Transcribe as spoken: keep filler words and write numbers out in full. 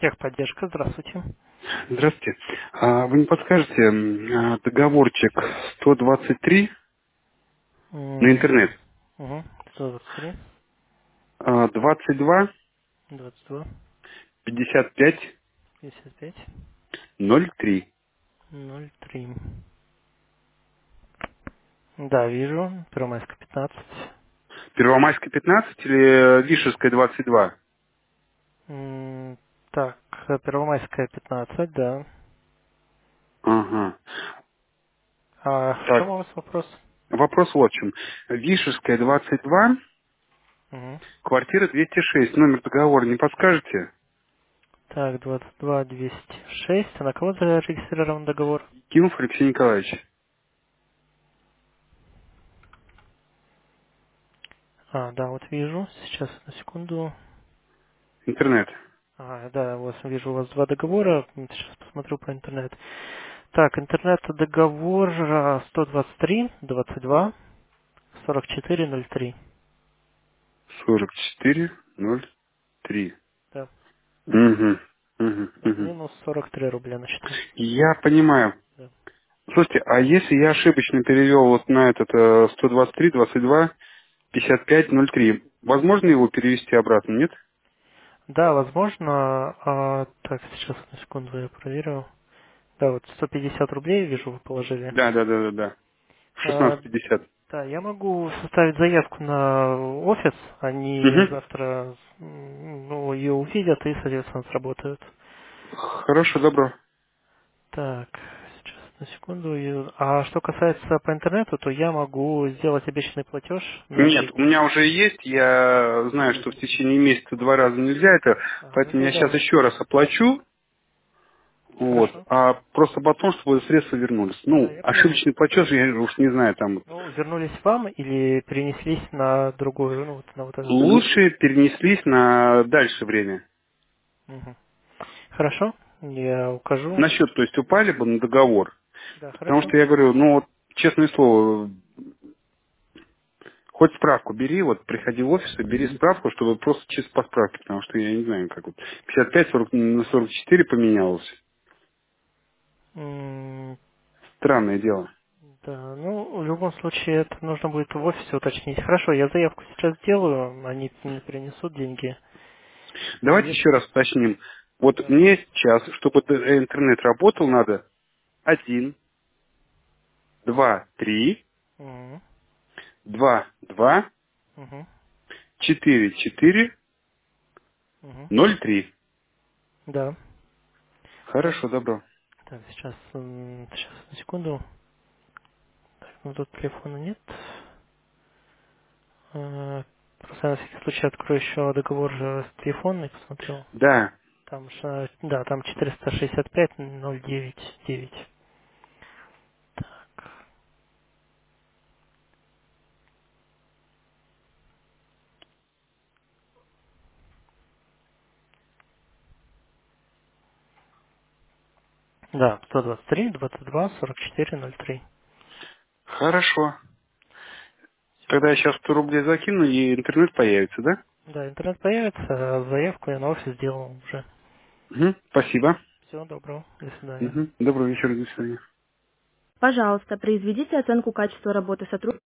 Техподдержка, здравствуйте. Здравствуйте. А вы не подскажете, м, а, договорчик сто двадцать три на М, интернет, Угу. сто двадцать три, а, двадцать два двадцать два, пятьдесят пять пятьдесят пять, ноль три. ноль три. Да, вижу. Первомайская пятнадцать. Первомайская пятнадцать или Вишерская двадцать два? М, Так, э, Первомайская пятнадцать, да. Ага. А в чем Так, у вас вопрос? вопрос вот в чем. Вишерская двадцать два, Угу. квартира двести шесть. Номер договора не подскажете? Так, двадцать два двести шесть. А на кого зарегистрирован договор? Кимов Алексей Николаевич. А, да, вот вижу. Сейчас, на секунду. Интернет. А, да, вот вижу у вас два договора. Сейчас посмотрю по интернету. Так, интернет-договор а, сто двадцать три двадцать два сорок четыре ноль три. сорок четыре ноль три. Да. Угу. Угу. Да, Угу. минус сорок три рубля на счету. Я понимаю. Да. Слушайте, а если я ошибочно перевел вот на этот э, сто двадцать три двадцать два пятьдесят пять ноль три, возможно его перевести обратно, нет? Да, возможно. А, так, сейчас на секунду я проверю. Да, вот сто пятьдесят рублей вижу вы положили. Да, да, да, да, да. А, шестнадцать пятьдесят. да, я могу составить заявку на офис. Они Угу. завтра м, ну, ее увидят и, соответственно, сработают. Хорошо, добро. Так, сейчас на секунду. И- А что касается по интернету, то я могу сделать обещанный платеж на Нет, три у дня. меня уже есть, я знаю, что в течение месяца два раза нельзя это, А, ну поэтому я сейчас тогда еще раз оплачу, вот, хорошо. а просто потом, чтобы средства вернулись. Да, Ну, я понял. ошибочный платеж, я уж не знаю, там, Ну, вернулись вам или перенеслись на другую, ну, вот на вот этот договор? лучше перенеслись на дальше время. Мгм. Хорошо, я укажу. На счет, то есть упали бы на договор. Да, Потому хорошо. что я говорю, ну вот, честное слово, хоть справку бери, вот приходи в офис и бери справку, чтобы просто чисто по справке, потому что я не знаю, как вот пятьдесят пять сорок на сорок четыре поменялось. М, Странное дело. Да, ну, в любом случае это нужно будет в офисе уточнить. Хорошо, я заявку сейчас сделаю, они мне принесут деньги. Давайте Если... еще раз уточним. Вот Да. мне сейчас, чтобы т- интернет работал, надо один, два, три, Мгм. два, два, Мгм. четыре, четыре, Мгм. ноль три. Да. Так, Хорошо, добро. так, сейчас, м, сейчас, на секунду. Так, ну тут телефона нет. Э, Просто на всякий случай открою еще договор же с телефонной, посмотрю. Да, Там, ша- да, там четыреста шестьдесят пять ноль девять девять. Так. Да, сто двадцать три двадцать два сорок четыре ноль три. хорошо. Тогда я сейчас сто рублей закину, и интернет появится, да? Да, интернет появится, а заявку я на офис сделал уже. Мгм. Спасибо. Всего доброго, до свидания. Мгм. Доброго вечера, до свидания. Пожалуйста, произведите оценку качества работы сотрудника.